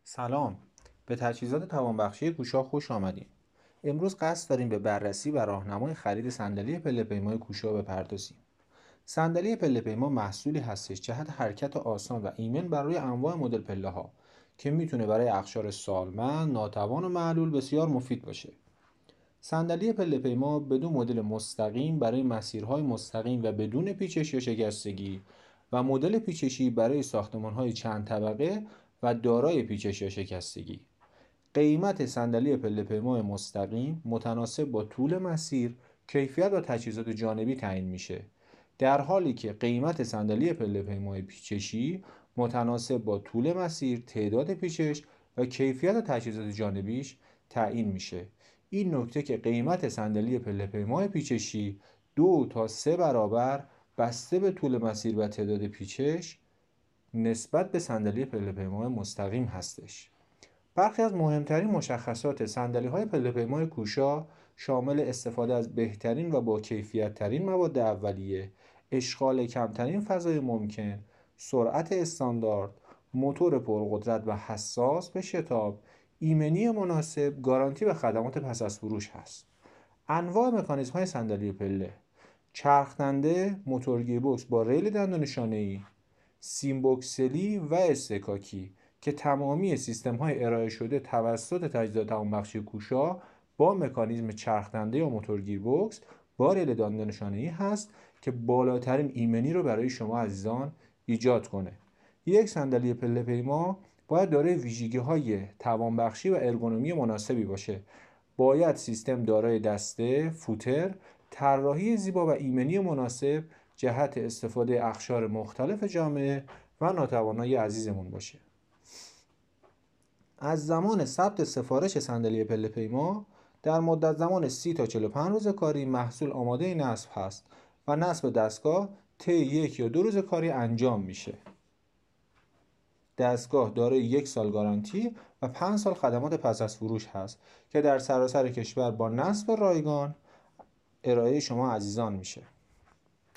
سلام، به تجهیزات توانبخشی کوشا خوش آمدید. امروز قصد داریم به بررسی و راهنمای خرید صندلی پله‌پیمای کوشا بپردازیم. صندلی پله‌پیما محصولی هستش جهت حرکت آسان و ایمن برای انواع مدل پله‌ها که میتونه برای اقشار سالمند، ناتوان و معلول بسیار مفید باشه. صندلی پله‌پیما بدون مدل مستقیم برای مسیرهای مستقیم و بدون پیچش یا شکستگی و مدل پیچشی برای ساختمان‌های چند طبقه و دارای پیچش یا شکستگی. قیمت صندلی پله‌پیمای مستقیم متناسب با طول مسیر، کیفیت و تجهیزات جانبی تعیین میشه، در حالی که قیمت صندلی پله‌پیمای پیچشی متناسب با طول مسیر، تعداد پیچش و کیفیت و تجهیزات جانبیش تعیین میشه. این نکته که قیمت صندلی پله‌پیمای پیچشی 2 تا 3 برابر بسته به طول مسیر و تعداد پیچش نسبت به صندلی پله‌پیمای مستقیم هستش. برخی از مهمترین مشخصات صندلی‌های پله‌پیمای کوشا شامل استفاده از بهترین و با کیفیت‌ترین مواد اولیه، اشغال کمترین فضای ممکن، سرعت استاندارد، موتور پرقدرت و حساس به شتاب، ایمنی مناسب، گارانتی و خدمات پس از فروش هست. انواع مکانیزم‌های صندلی پله: چرخ‌دنده، موتور گیربکس با ریل دندان شانه‌ای، سیمبوکسلی و استکاکی که تمامی سیستم‌های ارائه شده توسط تجهیزات توانبخشی کوشا با مکانیزم چرخ‌دنده یا موتور گیربکس با ریل دندان شانه‌ای هست که بالاترین ایمنی رو برای شما عزیزان ایجاد کنه. یک صندلی پله‌پیما باید دارای ویژگی‌های توانبخشی و ارگونومی مناسبی باشه. باید سیستم دارای دسته، فوتر، طراحی زیبا و ایمنی مناسب جهت استفاده اقشار مختلف جامعه و ناتوانای عزیزمون باشه. از زمان ثبت سفارش صندلی پله‌پیما در مدت زمان 30 تا 45 روز کاری محصول آماده نصب هست و نصب دستگاه طی 1 یا 2 روز کاری انجام میشه. دستگاه دارای 1 سال گارانتی و 5 سال خدمات پس از فروش هست که در سراسر کشور با نصب رایگان ارائه شما عزیزان میشه.